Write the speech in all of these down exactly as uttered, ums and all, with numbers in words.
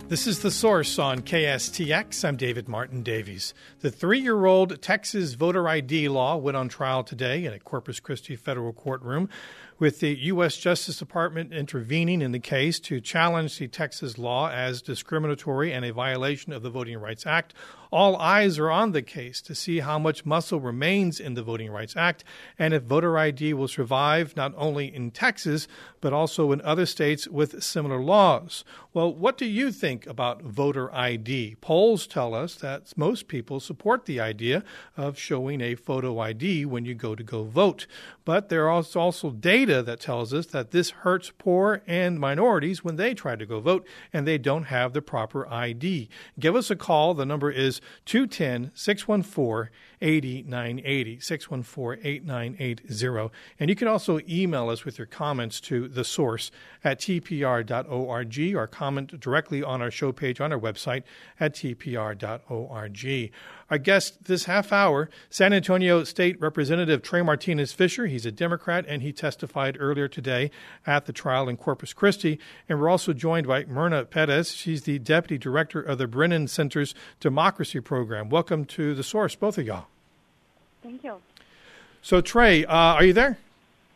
This is The Source on K S T X. I'm David Martin Davies. The three-year-old Texas voter I D law went on trial today in a Corpus Christi federal courtroom, with the U S Justice Department intervening in the case to challenge the Texas law as discriminatory and a violation of the Voting Rights Act. All eyes are on the case to see how much muscle remains in the Voting Rights Act and if voter I D will survive not only in Texas, but also in other states with similar laws. Well, what do you think about voter I D? Polls tell us that most people support the idea of showing a photo I D when you go to go vote. But there is also data that tells us that this hurts poor and minorities when they try to go vote and they don't have the proper I D. Give us a call. The number is two one zero, six one four, eight nine eight zero, six one four, eight nine eight zero. And you can also email us with your comments to the source at t p r dot org or comment directly on our show page on our website at t p r dot org. Our guest this half hour, San Antonio State Representative Trey Martinez-Fisher. He's a Democrat, and he testified earlier today at the trial in Corpus Christi. And we're also joined by Myrna Perez. She's the Deputy Director of the Brennan Center's Democracy Program. Welcome to The Source, both of y'all. Thank you. So, Trey, uh, are you there?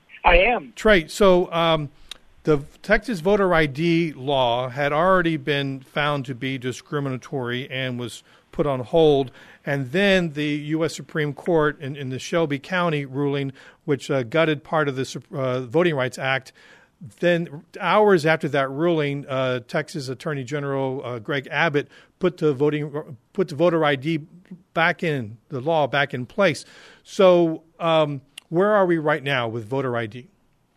I am. Trey, so um, the Texas voter I D law had already been found to be discriminatory and was put on hold. And then the U S Supreme Court in, in the Shelby County ruling, which uh, gutted part of the uh, Voting Rights Act, then hours after that ruling, uh, Texas Attorney General uh, Greg Abbott put the voting put the voter I D back in, the law back in place. So um, where are we right now with voter I D?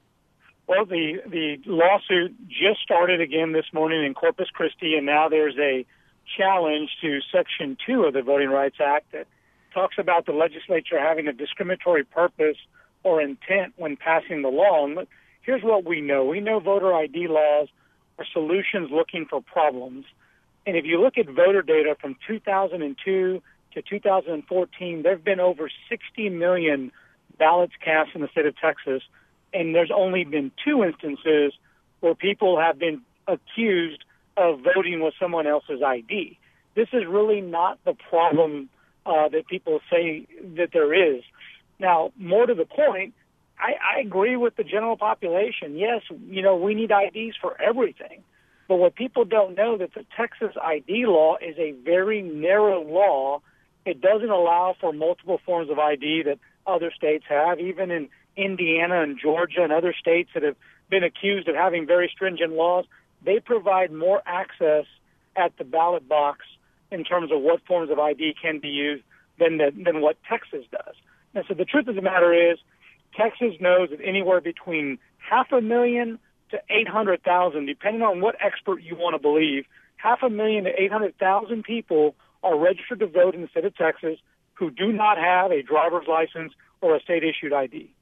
Well, the, the lawsuit just started again this morning in Corpus Christi, and now there's a challenge to Section two of the Voting Rights Act that talks about the legislature having a discriminatory purpose or intent when passing the law. And here's what we know. We know voter I D laws are solutions looking for problems. And if you look at voter data from two thousand two to two thousand fourteen, there have been over sixty million ballots cast in the state of Texas, and there's only been two instances where people have been accused of voting with someone else's I D. This is really not the problem uh, that people say that there is. Now, more to the point, I, I agree with the general population. Yes, you know, we need I Ds for everything. But what people don't know that the Texas I D law is a very narrow law. It doesn't allow for multiple forms of I D that other states have. Even in Indiana and Georgia and other states that have been accused of having very stringent laws, they provide more access at the ballot box in terms of what forms of I D can be used than the, than what Texas does. And so the truth of the matter is, Texas knows that anywhere between half a million to eight hundred thousand, depending on what expert you want to believe, half a million to eight hundred thousand people are registered to vote in the state of Texas who do not have a driver's license or a state-issued I D.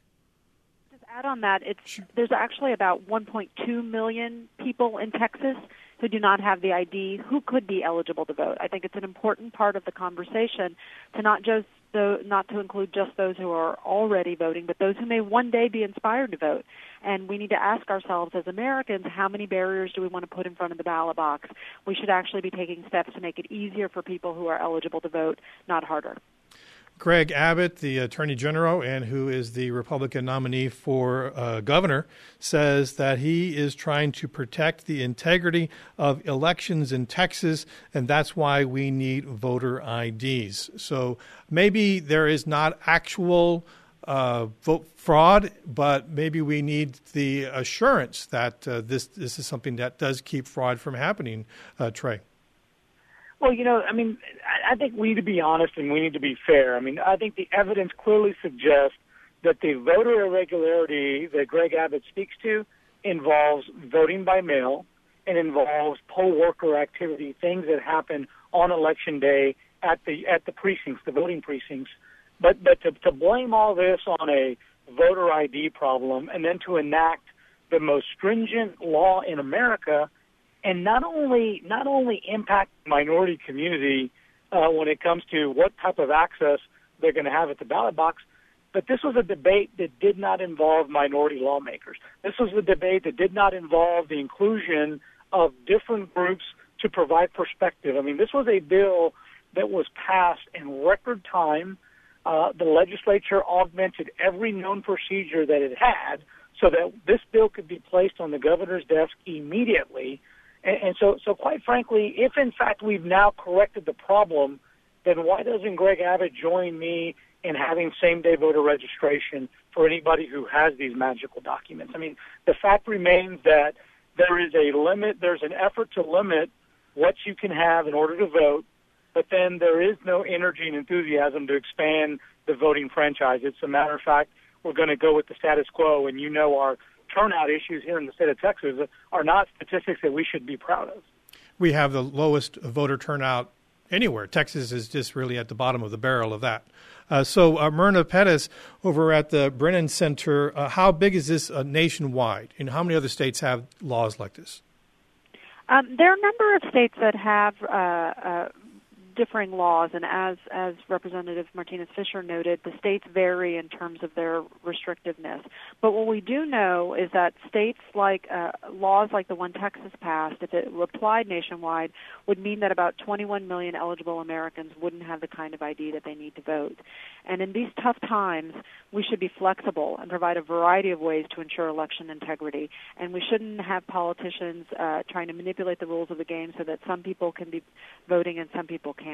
Add on that, it's there's actually about one point two million people in Texas who do not have the I D who could be eligible to vote. I think it's an important part of the conversation to not just the, not to include just those who are already voting, but those who may one day be inspired to vote. And we need to ask ourselves as Americans, how many barriers do we want to put in front of the ballot box? We should actually be taking steps to make it easier for people who are eligible to vote, not harder. Greg Abbott, the Attorney General, and who is the Republican nominee for uh, governor, says that he is trying to protect the integrity of elections in Texas, and that's why we need voter I Ds. So maybe there is not actual uh, vote fraud, but maybe we need the assurance that uh, this this is something that does keep fraud from happening, uh, Trey. Well, you know, I mean, I think we need to be honest and we need to be fair. I mean, I think the evidence clearly suggests that the voter irregularity that Greg Abbott speaks to involves voting by mail and involves poll worker activity, things that happen on election day at the at the precincts, the voting precincts. But but to, to blame all this on a voter I D problem and then to enact the most stringent law in America and not only not only impact the minority community uh, when it comes to what type of access they're going to have at the ballot box, but this was a debate that did not involve minority lawmakers. This was a debate that did not involve the inclusion of different groups to provide perspective. I mean, this was a bill that was passed in record time. Uh, the legislature augmented every known procedure that it had so that this bill could be placed on the governor's desk immediately. And, and so, so quite frankly, if in fact we've now corrected the problem, then why doesn't Greg Abbott join me in having same-day voter registration for anybody who has these magical documents? I mean, the fact remains that there is a limit, there's an effort to limit what you can have in order to vote, but then there is no energy and enthusiasm to expand the voting franchise. It's a matter of fact, we're going to go with the status quo, and you know our turnout issues here in the state of Texas are not statistics that we should be proud of. We have the lowest voter turnout anywhere. Texas is just really at the bottom of the barrel of that. Uh, so, uh, Myrna Pettis over at the Brennan Center, uh, how big is this uh, nationwide? And how many other states have laws like this? Um, there are a number of states that have uh, uh, differing laws, and as as Representative Martinez-Fisher noted, the states vary in terms of their restrictiveness. But what we do know is that states like uh, laws like the one Texas passed, if it were applied nationwide, would mean that about twenty-one million eligible Americans wouldn't have the kind of I D that they need to vote. And in these tough times, we should be flexible and provide a variety of ways to ensure election integrity. And we shouldn't have politicians uh, trying to manipulate the rules of the game so that some people can be voting and some people can't.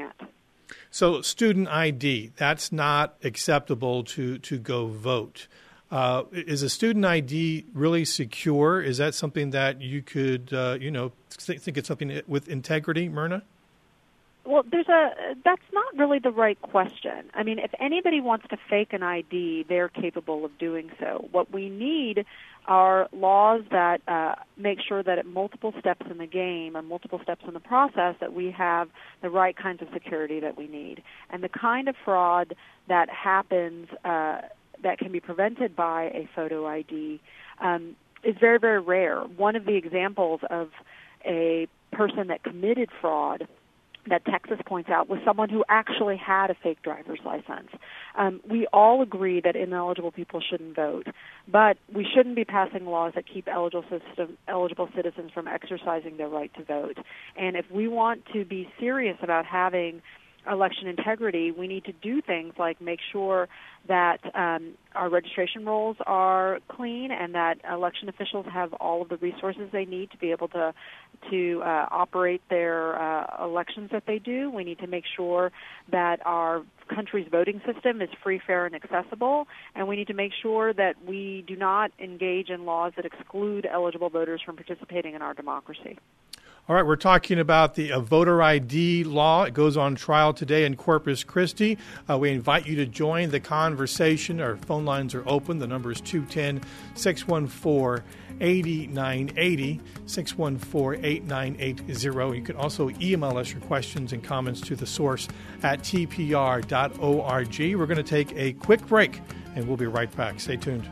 So student I D, that's not acceptable to, to go vote. Uh, is a student I D really secure? Is that something that you could, uh, you know, th- think it's something with integrity, Myrna? Well, there's a that's not really the right question. I mean, if anybody wants to fake an I D, they're capable of doing so. What we need are laws that uh, make sure that at multiple steps in the game or multiple steps in the process that we have the right kinds of security that we need. And the kind of fraud that happens uh, that can be prevented by a photo I D um, is very, very rare. One of the examples of a person that committed fraud that Texas points out was someone who actually had a fake driver's license. Um, we all agree that ineligible people shouldn't vote, but we shouldn't be passing laws that keep eligible, system, eligible citizens from exercising their right to vote. And if we want to be serious about having election integrity, we need to do things like make sure that um, our registration rolls are clean and that election officials have all of the resources they need to be able to to uh, operate their uh, elections that they do. We need to make sure that our country's voting system is free, fair, and accessible, and we need to make sure that we do not engage in laws that exclude eligible voters from participating in our democracy. All right, we're talking about the uh, voter I D law. It goes on trial today in Corpus Christi. Uh, we invite you to join the conversation. Our phone lines are open. The number is two one zero, six one four, eight nine eight zero, six one four, eight nine eight zero. You can also email us your questions and comments to the source at t p r dot org. We're going to take a quick break, and we'll be right back. Stay tuned.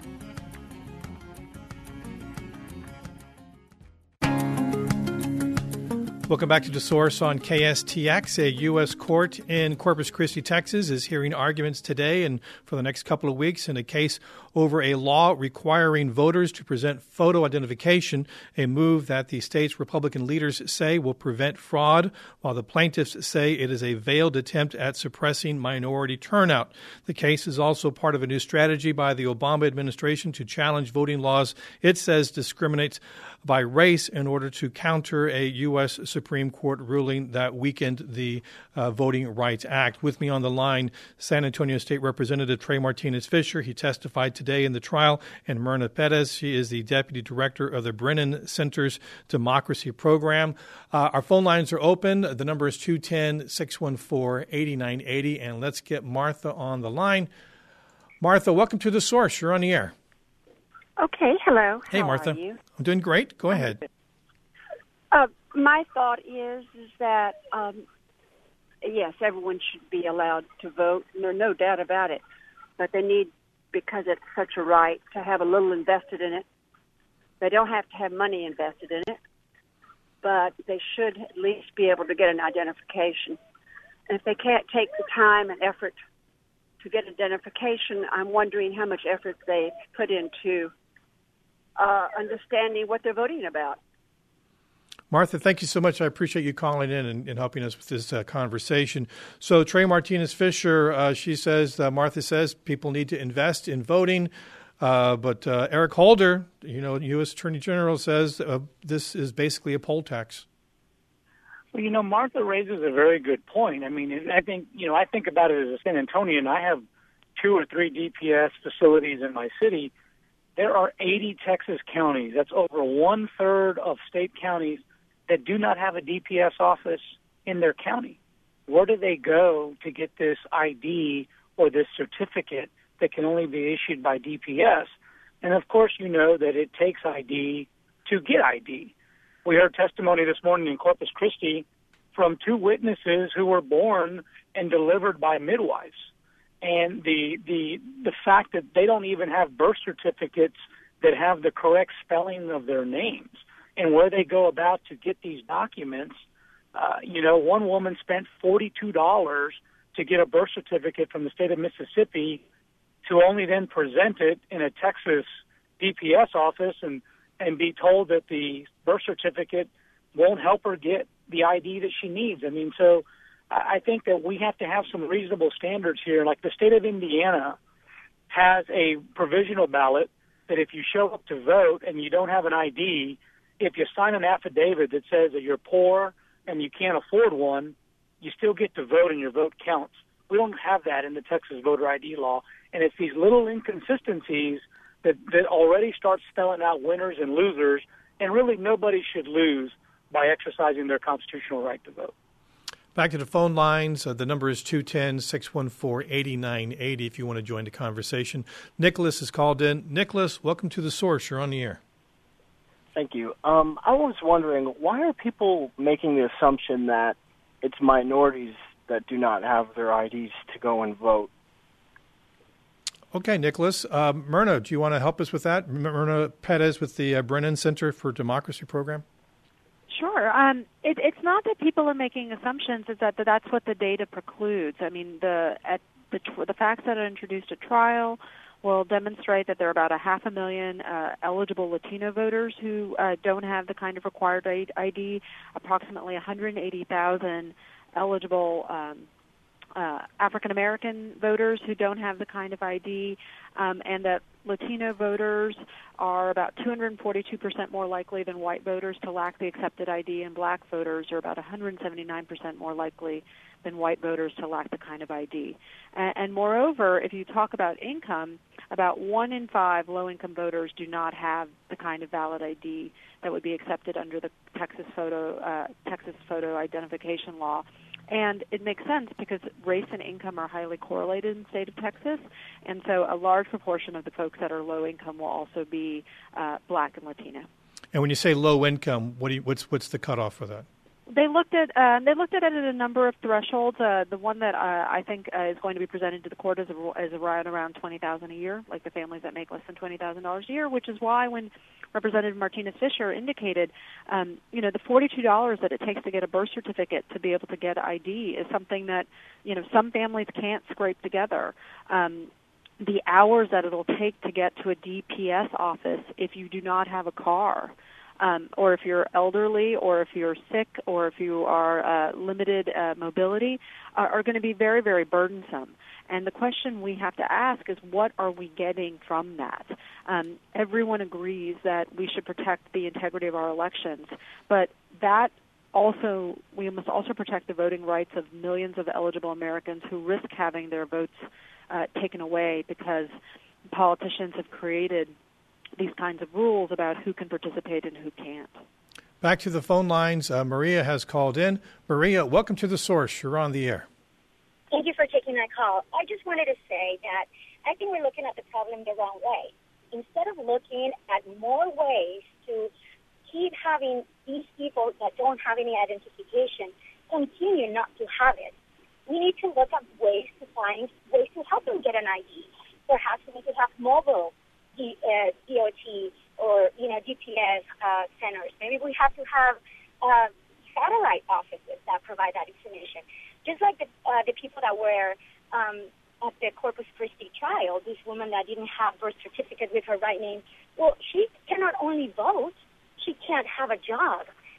Welcome back to The Source on K S T X. A U S court in Corpus Christi, Texas is hearing arguments today and for the next couple of weeks in a case over a law requiring voters to present photo identification, a move that the state's Republican leaders say will prevent fraud, while the plaintiffs say it is a veiled attempt at suppressing minority turnout. The case is also part of a new strategy by the Obama administration to challenge voting laws it says discriminate by race in order to counter a U S Supreme Court ruling that weakened the uh, Voting Rights Act. With me on the line, San Antonio State Representative Trey Martinez-Fisher. He testified today in the trial, and Myrna Pettis. She is the Deputy Director of the Brennan Center's Democracy Program. Uh, our phone lines are open. The number is two one zero, six one four, eight nine eight zero, and let's get Martha on the line. Martha, welcome to The Source. You're on the air. Okay, hello. Hey, How Martha. Are you? I'm doing great. Go ahead. Uh, my thought is is that, um, yes, everyone should be allowed to vote. There's no doubt about it. But they need, because it's such a right, to have a little invested in it. They don't have to have money invested in it, but they should at least be able to get an identification. And if they can't take the time and effort to get identification, I'm wondering how much effort they put into uh, understanding what they're voting about. Martha, thank you so much. I appreciate you calling in and, and helping us with this uh, conversation. So Trey Martinez-Fisher, uh, she says, uh, Martha says, people need to invest in voting. Uh, but uh, Eric Holder, you know, U S Attorney General, says uh, this is basically a poll tax. Well, you know, Martha raises a very good point. I mean, I think, you know, I think about it as a San Antonian. I have two or three D P S facilities in my city. There are eighty Texas counties. That's over one third of state counties that do not have a D P S office in their county. Where do they go to get this I D or this certificate that can only be issued by D P S? And of course, you know that it takes I D to get I D. We heard testimony this morning in Corpus Christi from two witnesses who were born and delivered by midwives. And the the the fact that they don't even have birth certificates that have the correct spelling of their names, and where they go about to get these documents. Uh, you know, one woman spent forty-two dollars to get a birth certificate from the state of Mississippi, to only then present it in a Texas D P S office and, and be told that the birth certificate won't help her get the I D that she needs. I mean, so I think that we have to have some reasonable standards here. Like the state of Indiana has a provisional ballot that if you show up to vote and you don't have an I D, if you sign an affidavit that says that you're poor and you can't afford one, you still get to vote and your vote counts. We don't have that in the Texas voter I D law. And it's these little inconsistencies that, that already start spelling out winners and losers, and really nobody should lose by exercising their constitutional right to vote. Back to the phone lines. Uh, the number is two one zero, six one four, eight nine eight zero if you want to join the conversation. Nicholas has called in. Nicholas, welcome to The Source. You're on the air. Thank you. Um, I was wondering, why are people making the assumption that it's minorities that do not have their I Ds to go and vote? Okay, Nicholas. Uh, Myrna, do you want to help us with that? Myrna Perez with the uh, Brennan Center for Democracy program. Sure. Um, it, it's not that people are making assumptions; it's that that's what the data precludes. I mean, the at the the facts that are introduced at trial will demonstrate that there are about a half a million uh, eligible Latino voters who uh, don't have the kind of required I D. Approximately one hundred eighty thousand eligible um, uh, African American voters who don't have the kind of I D, um, and that Latino voters are about two hundred forty-two percent more likely than white voters to lack the accepted I D, and black voters are about one hundred seventy-nine percent more likely than white voters to lack the kind of I D. And, and moreover, if you talk about income, about one in five low-income voters do not have the kind of valid I D that would be accepted under the Texas photo uh, Texas photo identification law. And it makes sense because race and income are highly correlated in the state of Texas, and so a large proportion of the folks that are low income will also be uh, black and Latino. And when you say low income, what do you, what's what's the cutoff for that? They looked at uh, they looked at it at a number of thresholds. Uh, the one that uh, I think uh, is going to be presented to the court is, a, is around around twenty thousand a year, like the families that make less than twenty thousand dollars a year. Which is why when Representative Martinez-Fisher indicated, um, you know, the forty-two dollars that it takes to get a birth certificate to be able to get I D is something that, you know, some families can't scrape together. Um, the hours that it'll take to get to a D P S office if you do not have a car. Um, or if you're elderly, or if you're sick, or if you are uh, limited uh, mobility, are, are going to be very, very burdensome. And the question we have to ask is, what are we getting from that? Um, everyone agrees that we should protect the integrity of our elections, but that also, we must also protect the voting rights of millions of eligible Americans who risk having their votes uh, taken away because politicians have created these kinds of rules about who can participate and who can't. Back to the phone lines. Uh, Maria has called in. Maria, welcome to The Source. You're on the air. Thank you for taking my call. I just wanted to say that I think we're looking at the problem the wrong way. Instead of looking at more ways to keep having these people that don't have any identification continue not to have it, we need to look at ways to find ways to help them get an I D. Perhaps we need to have mobile D, uh, D O T or, you know, D P S uh, centers. Maybe we have to have uh, satellite offices that provide that information. Just like the, uh, the people that were um, at the Corpus Christi trial, this woman that didn't have birth certificate with her right name, well, she cannot only vote, she can't have a job.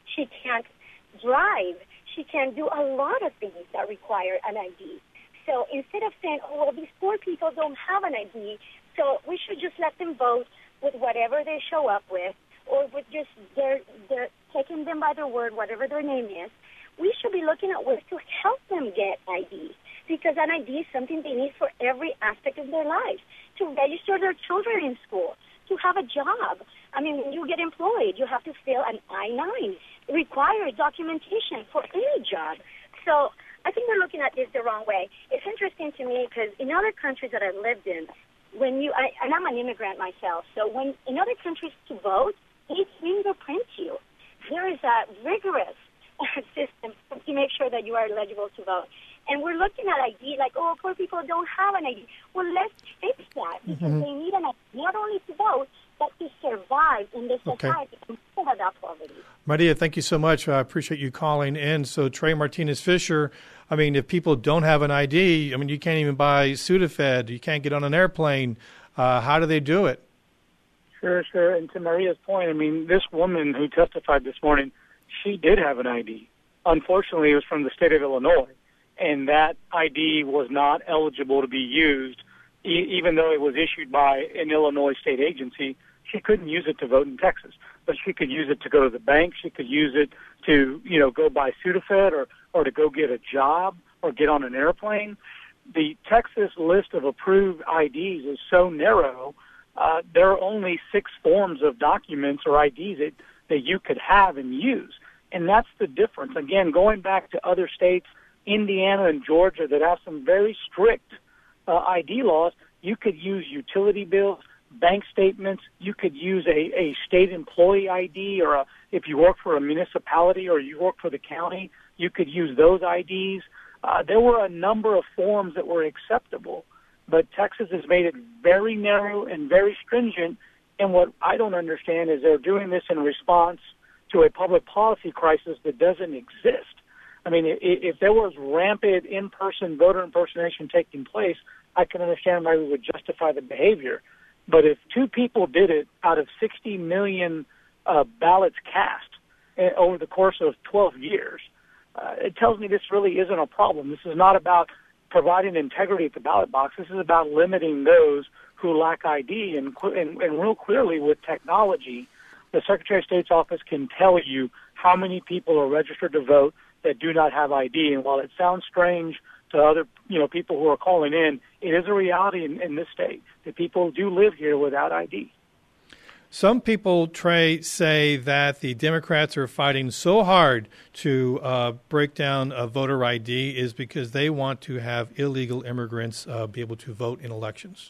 She can't drive. She can't do a lot of things that require an I D. So instead of saying, oh, well, these poor people don't have an I D, so we should just let them vote with whatever they show up with, or with just their, their taking them by their word, whatever their name is, we should be looking at ways to help them get I Ds, because an I D is something they need for every aspect of their lives, to register their children in school, to have a job. I mean, when you get employed, you have to fill an I nine. It requires documentation for any job. So I think we're looking at this the wrong way. It's interesting to me because in other countries that I've lived in, when you, I, and I'm an immigrant myself, so when in other countries to vote, they fingerprint you. There is a rigorous system to make sure that you are eligible to vote. And we're looking at I D like, oh, poor people don't have an I D. Well, let's fix that, because mm-hmm. they need an I D not only to vote, but to survive in this society and pull out poverty. Maria, thank you so much. I appreciate you calling in. So Trey Martinez-Fisher, I mean, if people don't have an I D, I mean, you can't even buy Sudafed. You can't get on an airplane. Uh, how do they do it? Sure, sure. And to Maria's point, I mean, this woman who testified this morning, she did have an I D. Unfortunately, it was from the state of Illinois, and that I D was not eligible to be used, e- even though it was issued by an Illinois state agency. She couldn't use it to vote in Texas, but she could use it to go to the bank. She could use it to, you know, go buy Sudafed or, or to go get a job or get on an airplane. The Texas list of approved I Ds is so narrow. Uh, there are only six forms of documents or I Ds that, that you could have and use. And that's the difference. Again, going back to other states, Indiana and Georgia, that have some very strict uh, I D laws, you could use utility bills, bank statements. You could use a, a state employee I D, or a, if you work for a municipality or you work for the county, you could use those I Ds. Uh, there were a number of forms that were acceptable, but Texas has made it very narrow and very stringent. And what I don't understand is they're doing this in response to a public policy crisis that doesn't exist. I mean, if, if there was rampant in-person voter impersonation taking place, I can understand why we would justify the behavior. But if two people did it out of sixty million uh, ballots cast uh, over the course of twelve years, uh, it tells me this really isn't a problem. This is not about providing integrity at the ballot box. This is about limiting those who lack I D. And, and, and real clearly with technology, the Secretary of State's office can tell you how many people are registered to vote that do not have I D. And while it sounds strange to other, you know, people who are calling in, it is a reality in, in this state that people do live here without I D. Some people, Trey, say that the Democrats are fighting so hard to uh, break down a voter I D is because they want to have illegal immigrants uh, be able to vote in elections.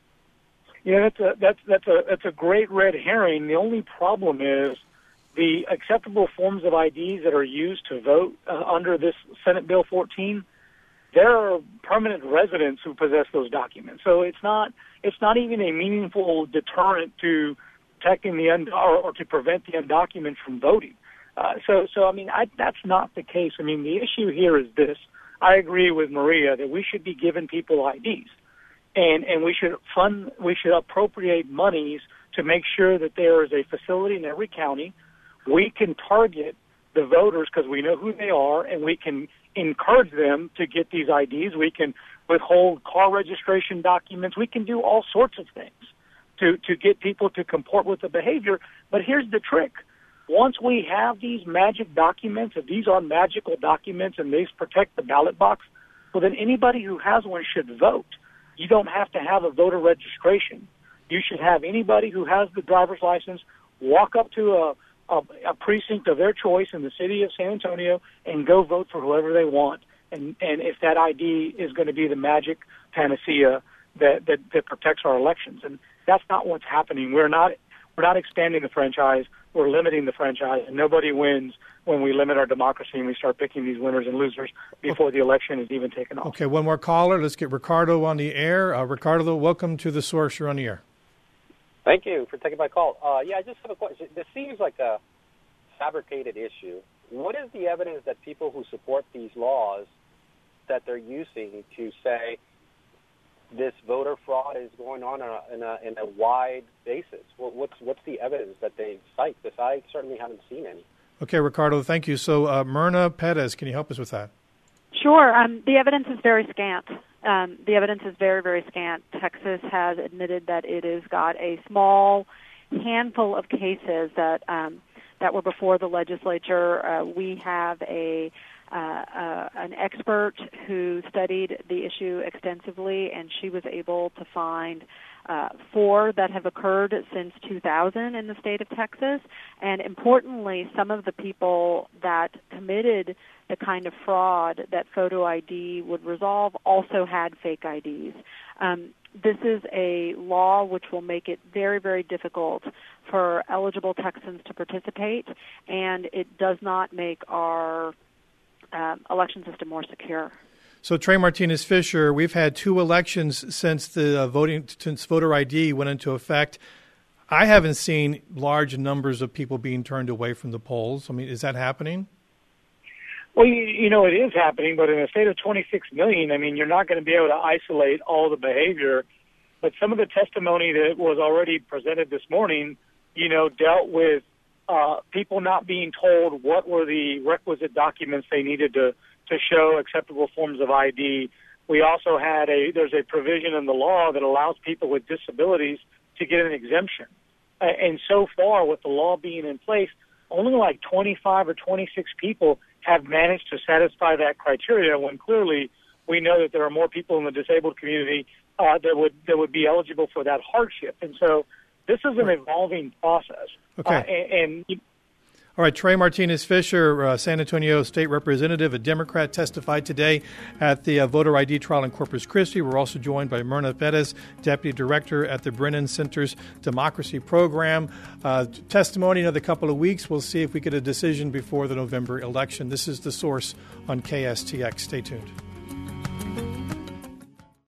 Yeah, that's a that's that's a that's a great red herring. The only problem is the acceptable forms of I Ds that are used to vote uh, under this Senate Bill fourteen. There are permanent residents who possess those documents, so it's not it's not even a meaningful deterrent to protecting the und- or, or to prevent the undocumented from voting. Uh, so, so I mean, I, that's not the case. I mean, the issue here is this: I agree with Maria that we should be giving people I Ds, and and we should fund, we should appropriate monies to make sure that there is a facility in every county. We can target the voters because we know who they are, and we can encourage them to get these I Ds. We can withhold car registration documents. We can do all sorts of things to, to get people to comport with the behavior. But here's the trick. Once we have these magic documents, if these are magical documents and they protect the ballot box, well, then anybody who has one should vote. You don't have to have a voter registration. You should have anybody who has the driver's license walk up to a A, a precinct of their choice in the city of San Antonio and go vote for whoever they want. And, and if that I D is going to be the magic panacea that, that, that protects our elections. And that's not what's happening. We're not, we're not expanding the franchise. We're limiting the franchise. And nobody wins when we limit our democracy and we start picking these winners and losers before the election is even taken off. Okay, one more caller. Let's get Ricardo on the air. Uh, Ricardo, welcome to The Source. You're on the air. Thank you for taking my call. Uh, yeah, I just have a question. This seems like a fabricated issue. What is the evidence that people who support these laws that they're using to say this voter fraud is going on in a, in a, in a wide basis? Well, what's what's the evidence that they cite? Because I certainly haven't seen any. Okay, Ricardo, thank you. So, uh, Myrna Perez, can you help us with that? Sure. Um, the evidence is very scant. Um, the evidence is very, very scant. Texas has admitted that it has got a small handful of cases that um, that were before the legislature. Uh, we have a uh, uh, an expert who studied the issue extensively, and she was able to find uh, four that have occurred since two thousand in the state of Texas. And importantly, some of the people that committed the kind of fraud that photo I D would resolve also had fake I Ds. Um, this is a law which will make it very, very difficult for eligible Texans to participate, and it does not make our um, election system more secure. So, Trey Martinez Fisher, we've had two elections since the uh, voting since voter I D went into effect. I haven't seen large numbers of people being turned away from the polls. I mean, is that happening? Well, you, you know, it is happening, but in a state of twenty-six million, I mean, you're not going to be able to isolate all the behavior. But some of the testimony that was already presented this morning, you know, dealt with uh, people not being told what were the requisite documents they needed to, to show acceptable forms of I D. We also had a, there's a provision in the law that allows people with disabilities to get an exemption. Uh, and so far, with the law being in place, only like twenty-five or twenty-six people have managed to satisfy that criteria, when clearly we know that there are more people in the disabled community uh, that would that would be eligible for that hardship. And so this is an evolving process. Okay. Uh, and, and All right, Trey Martinez Fisher, uh, San Antonio State Representative, a Democrat, testified today at the uh, voter I D trial in Corpus Christi. We're also joined by Myrna Perez, Deputy Director at the Brennan Center's Democracy Program. Uh, testimony in another couple of weeks. We'll see if we get a decision before the November election. This is The Source on K S T X. Stay tuned.